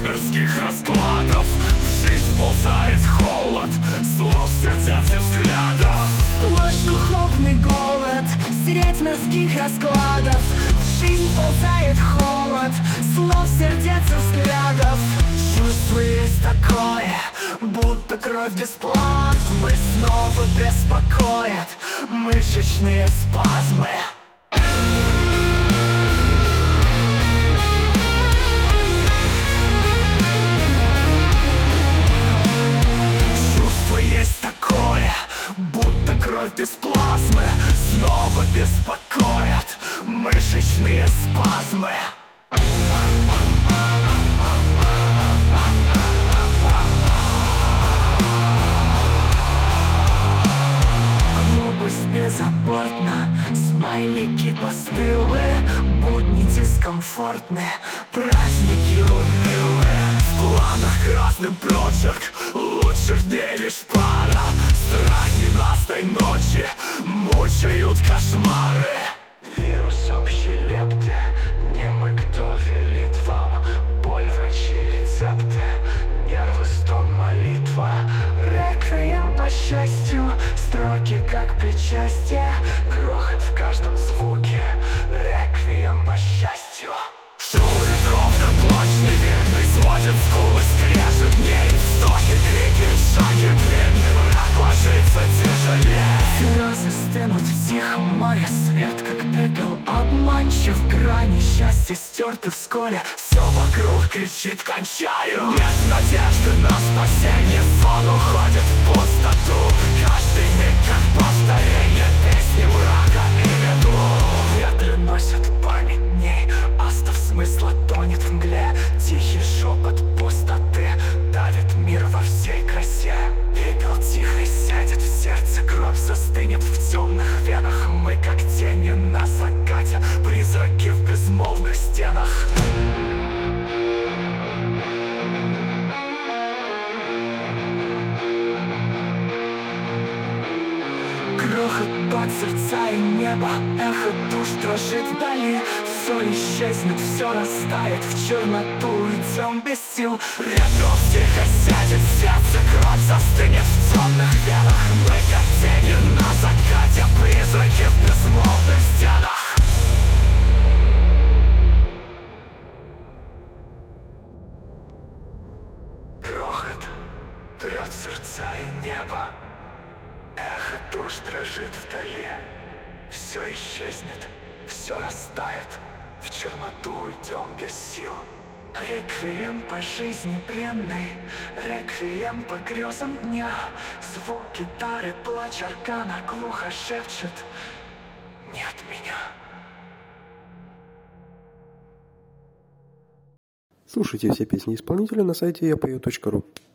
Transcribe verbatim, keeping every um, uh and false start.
мирских раскладов. В жизнь ползает холод, слов, сердец и взглядов. Ложь, духовный голод, средь мирских раскладов. В жизнь ползает холод, слов, сердец и взглядов. Чувство есть такое, будто кровь без плазмы снова беспокоит мышечные спазмы. Чувство есть такое, будто кровь без плазмы снова беспокоит мышечные спазмы. Глупость беззаботна, смайлики постылы, будни дискомфортны, праздники унылые. В планах красный прочерк, лучших дней лишь пара. Страхи настой ночи мучают кошмары. Вирус общей лепты, не мы кто велит вам. Боль, врачи, рецепты, нервы, стон, молитва. Реквием по счастью, строки как причастие. Грохот в каждом звуке, реквием по счастью. Шурит ровно блочный верный, сводит скулы, скрежет дней. Вздохи, крики, шаги длинный, враг ложится тяжелее. Слезы стынут в тихом море, свет как пепел обманчив. Грани счастья стерты вскоре, все вокруг кричит «кончаю». Нет надежды на спасение, сон уходит в пустоту. Каждый миг как повторение песни врага и меду. Ветры носят память дней, остов смысла тонет в мгле. Тихий шепот пустоты давит мир во всей красе. Пепел тихо сядет в сердце, кровь застынет в темных венах. Мы как тени на закате, призраки в безмолвных стенах. Грохот под сердца и небо, эхо душ дрожит вдали. Все исчезнет, все растает в черноту, идем без сил. Ветров тихо сядет в сердце, кровь застынет в темных венах. Мы как тени на закате, призраки в безмолвных стенах. Грохот трет сердца и небо, эхо душ дрожит вдали. Все исчезнет, все растает, в черноту уйдем без сил. Реквием по жизни пленный, реквием по грезам дня. Звук гитары, плач органа глухо шепчет: нет меня. Слушайте все песни исполнителя на сайте я пою точка ру.